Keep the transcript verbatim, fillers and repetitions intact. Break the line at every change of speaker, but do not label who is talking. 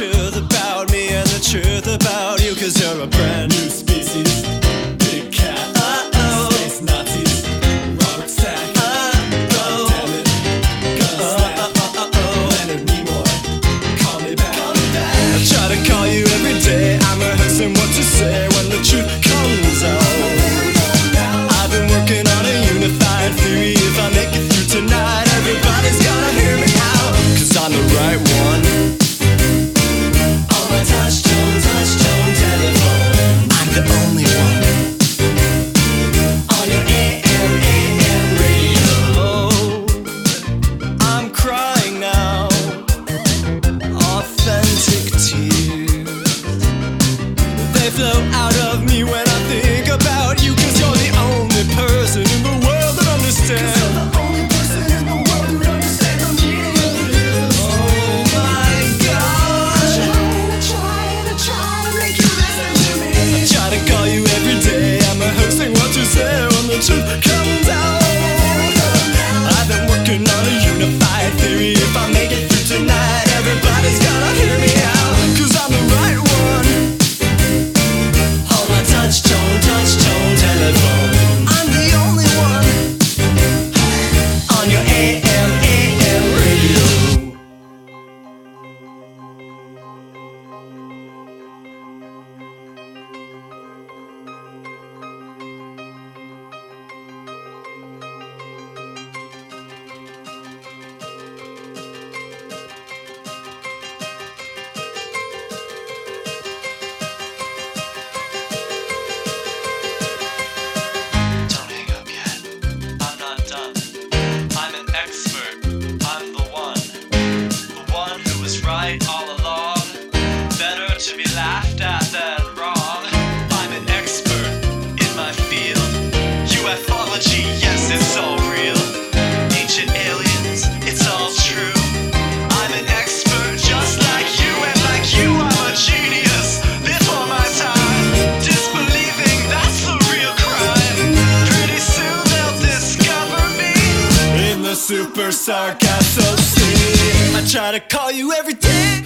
truth about me and the truth about you, 'cause you're a brand new species. Big cat, uh-oh, space Nazis, Robert Stack, uh-oh, goddammit, Gunsnap, uh-oh, Leonard Nimoy, call me back, call me back. I try to call you every day, I'm rehearsing what to say when the truth comes out. I've been working on a unified theory. If I make it through tonight, everybody's gonna hear me out, 'cause I'm the right one. On my touch-tone, touch-tone telephone, I'm the only one. On your A M, A M radio, I'm crying now, authentic tears. They flow out of me when I think about you, 'cause you're the only person in the world that understands. The truth comes out. I've been working on a unified theory. If I make it through tonight, everybody's gonna hear me out, 'cause I'm the right one. On my touch-tone, touch-tone telephone, I'm the only one. On your A M, A M radio.
All along, better to be laughed at than wrong. I'm an expert in my field. Ufology, yes, it's all real. Ancient aliens, it's all true. I'm an expert just like you, and like you, I'm a genius before my time. Disbelieving, that's the real crime. Pretty soon they'll discover me
In the Super Sargasso Sea. I try to call you every day.